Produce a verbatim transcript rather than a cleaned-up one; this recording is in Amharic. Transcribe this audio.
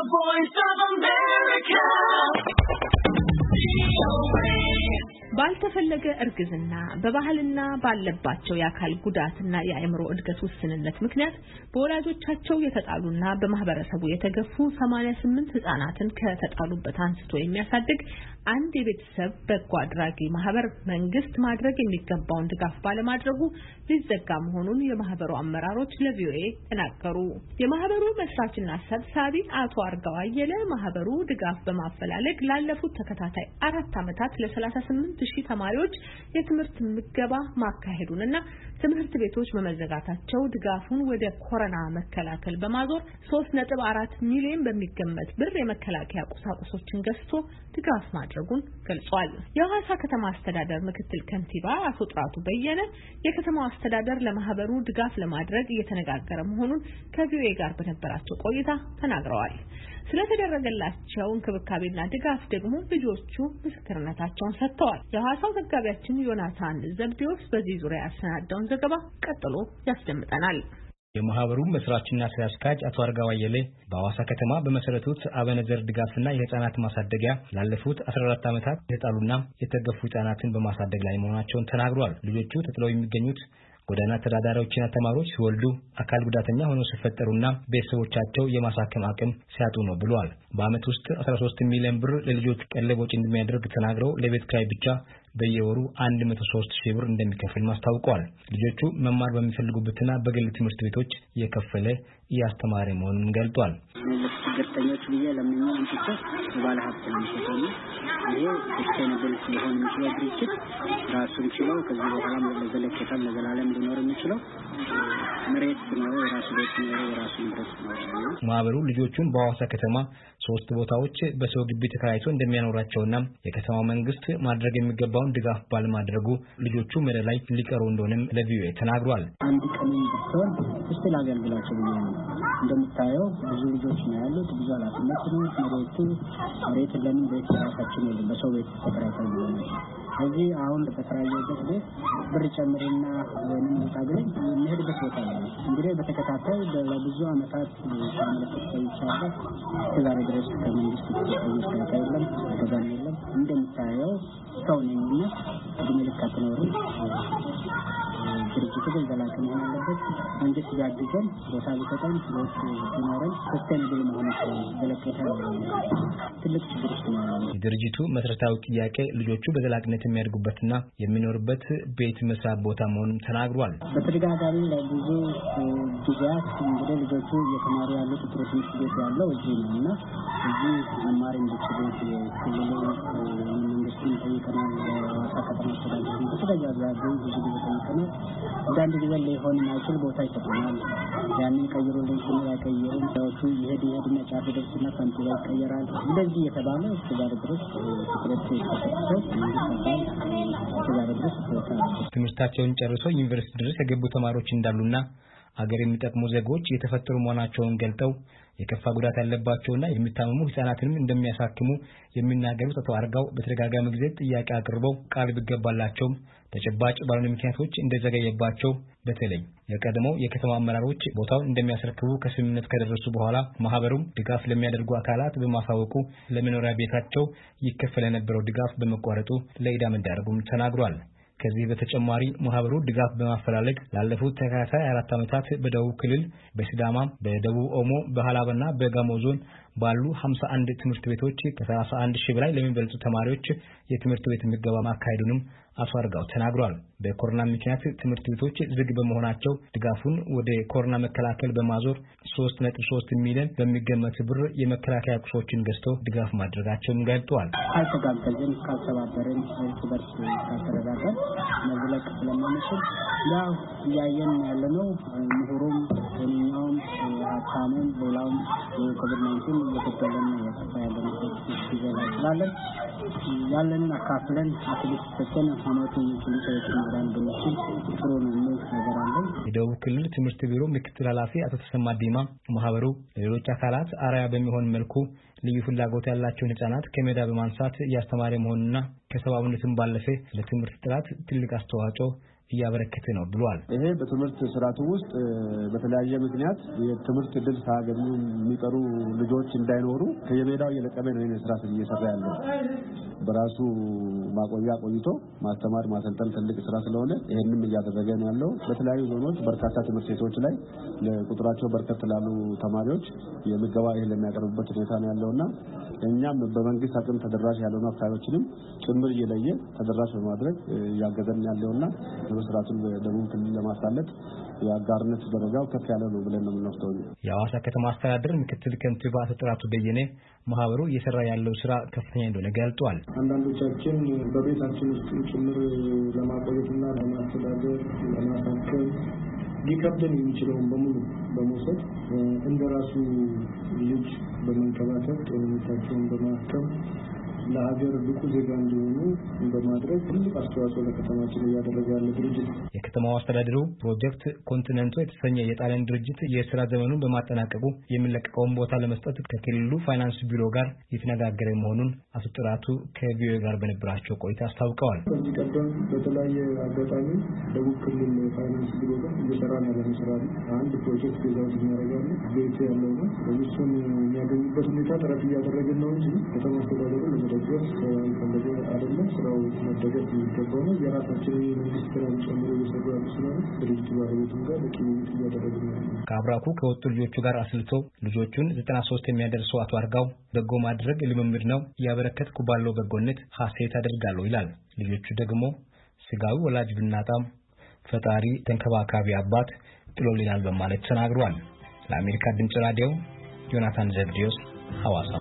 The Voice of America. ባልተፈለገ እርግዝና በባህልና ባለባቸው የአካል ጉዳትና የአእምሮ እድገት ውስንነት ምክንያት በወላጆቻቸው የተጣሉና በማህበረሰቡ የተገፉ ሰማንያ ስምንት ህጻናትን ከተጣሉበት አንስቶ የሚያሳድግ አንድ የቤተሰብ በጎ አድራጊ ማህበር መንግስት ማድረግ የሚገባውን ድጋፍ ባለማድረጉ ሊዘጋ መሆኑን የማህበሩ አመራሮች ለቪኦኤ ተናገሩ። የማህበሩ መስራችና ሰብሳቢ አቶ አርጋው አየለ ማህበሩ ድጋፍ በማፈላለግ ላለፉት ተከታታይ አራት ዓመታት ለ38 ሺህ ተማሪዎች የትምህርት ምገባ ማካሄዱንና ትምህርት ቤቶች በመዘጋታቸው ድጋፉን ወደ ኮሮና መከላከል በማዞር ሶስት ነጥብ አራት ሚሊዮን በሚገመት ብር የመከላከያ ቁሳቁሶችን ገዝቶ ድጋፍ ማድረጉን ገልጿል። የሐዋሳ ከተማ አስተዳደር ምክትል ከንቲባ አቶ ጥራቱ በየነ የከተማው አስተዳደር ለማህበሩ ድጋፍ ለማድረግ እየተነጋገረ መሆኑን ከቪኦኤ ጋር በነበራቸው ቆይታ ተናግረዋል። ስለተደረገላቸው እንክብካቤና ድጋፍ ደግሞ ልጆቹ ምስክርነታቸውን ሰጥተዋል። የሐዋሳው ዘጋቢያችን ዮናታን ዘብዴዎስ በዚህ ዙሪያ ያሰናዳውን ዘገባ ቀጥሎ ያስደምጠናል። የማህበሩ መስራችና ስራ አስኪያጅ አቶ አርጋው አየለ በሐዋሳ ከተማ በመሰረቱት አበነዘር ድጋፍና የህፃናት ማሳደጊያ ላለፉት አስራ አራት ዓመታት የተጣሉና የተገፉ ህፃናትን በማሳደግ ላይ መሆናቸውን ተናግረዋል። ልጆቹ ተጥለው የሚገኙት ጎዳና ተዳዳሪዎችና ተማሪዎች ሲወልዱ አካል ጉዳተኛ ሆነው ሲፈጠሩና ቤተሰቦቻቸው የማሳከም አቅም ሲያጡ ነው ብለዋል። በአመት ውስጥ አስራ ሶስት ሚሊዮን ብር ለልጆቹ ቀለብ ወጪ እንደሚያደርግ ተናግረው ለቤት ኪራይ ብቻ በየወሩ አንድ መቶ ሶስት ሺህ ብር እንደሚከፍል ማስታወቋል። ልጆቹ መማር በሚፈልጉበትና በግል ትምህርት ቤቶች እየከፈለ እያስተማረ መሆኑን ገልጧል። ገጠኞች ብዬ ለምን አንቺ ባለ ሀብት ነው የሚሰጠው ይሄ ሰስተይነብል ሲሆን የሚችለው ድርጅት ራሱን ችሎ ከዚህ በኋላ ለዘለቄታ ለዘላለም ሊኖር የሚችለው መሬት ነው ራሱ ቤት ነው ራሱ ድረስ ነው። ማህበሩ ልጆቹን በሐዋሳ ከተማ ሶስት ቦታዎች በሰው ግቢ ተከራይቶ እንደሚያኖራቸውና የከተማው መንግስት ማድረግ የሚገባውን ድጋፍ ባለማድረጉ ልጆቹ መሬት ላይ ሊቀሩ እንደሆነም ለቪኦኤ ተናግሯል። አንድ ቀን ቢሆን እስቲ ላገልግላቸው ብዬ ነው። እንደምታየው ብዙ ልጆች ነው ያሉት፣ ብዙ ኃላፊነት ነው። መሬቱ መሬት ለምን ቤት ራሳችን ነው በሰው ቤት ተከራይተን ነው። እዚህ አሁን በተከራየበት ቤት ብር ጨምርና ወይንም ታግለኝ የሚሄድበት ቦታ ነው። እንግዲህ በተከታታይ ለብዙ አመታት ሳምንት ቆይቻለሁ። ከዛሬ ድረስ ከመንግስት ተጠይቀው የለም ተገናኝ የለም። እንደምታየው እስካሁንና ድምልካት ነው ድርጅቱ ገንዘላክ መሆን አለበት። መንግስት ጋድገን ቦታ ሊሰጠን ወጥ ዲናረን ሰስተይነብል መሆን ዘለቀታ ትልቅ ችግር ነው። ድርጅቱ መሰረታዊ ጥያቄ ልጆቹ በዘላቂነት የሚያድጉበትና የሚኖርበት ቤት መስራት ቦታ መሆኑን ተናግሯል። በተደጋጋሚ ለብዙ ጊዜያት እንግዲህ ልጆቹ እየተማሩ ያሉት ትምህርት ቤት ያለው እዚህ ነውና እዚህ መማር እንዲችሉ የክልሉ መንግስትን ጠይቀናል። ሐዋሳ ከተማ አስተዳደር በተደጋጋሚ ብዙ ጊዜ ጠይቀናል። አንዳንድ ጊዜ ሊሆን የማይችል ቦታ ይሰጡናል። ያንን ቀይሩልን ስንል አይቀይሩም። ሰዎቹ ይሄድ ይሄድና ጫፍ ደርስና ከንቲባ ይቀየራል። እንደዚህ የተባለ እስከዛሬ ድረስ ትኩረት ተሰጥቶ እስከዛሬ ድረስ ትምህርታቸውን ጨርሰው ዩኒቨርሲቲ ድረስ የገቡ ተማሪዎች እንዳሉና አገር የሚጠቅሙ ዜጎች የተፈጠሩ መሆናቸውን ገልጠው የከፋ ጉዳት ያለባቸውና የሚታመሙ ህፃናትንም እንደሚያሳክሙ የሚናገሩት አቶ አርጋው በተደጋጋሚ ጊዜ ጥያቄ አቅርበው ቃል ቢገባላቸው ተጨባጭ ባልሆኑ ምክንያቶች እንደዘገየባቸው በተለይ የቀድሞው የከተማ አመራሮች ቦታውን እንደሚያስረክቡ ከስምምነት ከደረሱ በኋላ ማህበሩም ድጋፍ ለሚያደርጉ አካላት በማሳወቁ ለመኖሪያ ቤታቸው ይከፈል የነበረው ድጋፍ በመቋረጡ ለዕዳ መዳረጉም ተናግሯል። ከዚህ በተጨማሪ ማህበሩ ድጋፍ በማፈላለግ ላለፉት ተከታታይ አራት ዓመታት በደቡብ ክልል በሲዳማ በደቡብ ኦሞ በሃላባና በጋሞ ዞን ባሉ ሃምሳ አንድ ትምህርት ቤቶች ከሰላሳ አንድ ሺህ በላይ ለሚበልጡ ተማሪዎች የትምህርት ቤት ምገባ ማካሄዱንም አቶ አርጋው ተናግሯል። በኮሮና ምክንያት ትምህርት ቤቶች ዝግ በመሆናቸው ድጋፉን ወደ ኮሮና መከላከል በማዞር ሶስት ነጥብ ሶስት ሚሊዮን በሚገመት ብር የመከላከያ ቁሶችን ገዝተው ድጋፍ ማድረጋቸውን ገልጠዋል። ካልተጋገዝን ካልተባበርን እርስ በርስ ካልተረዳዳን መዝለቅ ስለማንችል ያው እያየን ያለነው ምሁሩም ወንኛውም ሀብታሙም ሌላውም የኮቪድ ናይንቲን እየተገለነ ያጠፋ ያለነው ሲገላ ስላለን ያለንን አካፍለን አትሊስት ተከነ ሆኖቱ ፖሊሶች ማዳን በሚችል ጥሩ ነው ነገር አለ። የደቡብ ክልል ትምህርት ቢሮ ምክትል ኃላፊ አቶ ተሰማ ዲማ ማህበሩ ሌሎች አካላት አርአያ በሚሆን መልኩ ልዩ ፍላጎት ያላቸውን ህፃናት ከሜዳ በማንሳት ያስተማረ መሆኑና ከሰብአዊነትም ባለፈ ለትምህርት ጥራት ትልቅ አስተዋጽኦ እያበረከተ ነው ብሏል። ይሄ በትምህርት ስርዓቱ ውስጥ በተለያየ ምክንያት የትምህርት ዕድል ሳያገኙ የሚቀሩ ልጆች እንዳይኖሩ ከየሜዳው እየለቀመ ነው ይሄን ስራ እየሰራ ያለው። በራሱ ማቆያ ቆይቶ ማስተማር ማሰልጠን ትልቅ ስራ ስለሆነ ይሄንን እያደረገ ነው ያለው። በተለያዩ ዞኖች በርካታ ትምህርት ቤቶች ላይ ለቁጥራቸው በርከት ላሉ ተማሪዎች የምገባ እህል የሚያቀርቡበት ሁኔታ ነው ያለውና እኛም በመንግስት አቅም ተደራሽ ያለውን አካባቢዎችንም ጭምር እየለየ ተደራሽ በማድረግ ያገዘን ያለውና ስርዓቱን በደቡብ ክልል ለማሳለጥ የአጋርነት ደረጃው ከፍ ያለ ነው ብለን ነው የምንወስደው። የሐዋሳ ከተማ አስተዳደር ምክትል ከንቲባ ተጠራቱ በየነ ማህበሩ እየሰራ ያለው ስራ ከፍተኛ እንደሆነ ገልጧል። አንዳንዶቻችን በቤታችን ውስጥ ጭምር ለማቆየትና ለማስተዳደር ለማሳከም ሊከብደን የሚችለውን በሙሉ በመውሰድ እንደራሱ ልጅ በመንከባከብ ጤንነታቸውን በማከም ለሀገር ብቁ ዜጋ እንዲሆኑ በማድረግ ትልቅ አስተዋጽኦ ለከተማችን እያደረገ ያለ ድርጅት ነው። የከተማው አስተዳደሩ ፕሮጀክት ኮንቲኔንቶ የተሰኘ የጣሊያን ድርጅት የስራ ዘመኑን በማጠናቀቁ የሚለቀቀውን ቦታ ለመስጠት ከክልሉ ፋይናንስ ቢሮ ጋር የተነጋገረ መሆኑን አቶ ጥራቱ ከቪኦኤ ጋር በነበራቸው ቆይታ አስታውቀዋል። ከዚህ ቀደም በተለያየ አጋጣሚ ደቡብ ክልል ፋይናንስ ቢሮ ጋር እየሰራን ያለን ስራ ነው። አንድ ፕሮጀክት ገዛው የሚያደርጋሉ ቤት ያለው ነው። እሱን የሚያገኙበት ሁኔታ ጥረት እያደረግን ነው እንጂ ከተማ አስተዳደሩ ለመደገፍ ከፈለገ አይደለም። ስራው መደገፍ የሚገባው ነው። የራሳችን የመንግስት ስራ ጨምሮ እየሰሩ ያሉ ስለሆነ ድርጅቱ ባለቤቱም ጋር በቂ ውይይት እያደረግን ነው። ከአብራኩ ከወጡ ልጆቹ ጋር አስልቶ ልጆቹን ዘጠና ሶስት የሚያደርሰው አቶ አርጋው በጎ ማድረግ ልምምድ ነው፣ ያበረከትኩ ባለው በጎነት ሐሴት አደርጋለሁ ይላል። ልጆቹ ደግሞ ስጋዊ ወላጅ ብናጣም ፈጣሪ ተንከባካቢ አባት ጥሎልናል በማለት ተናግሯል። ለአሜሪካ ድምጽ ራዲዮ ዮናታን ዘብዲዮስ ሐዋሳ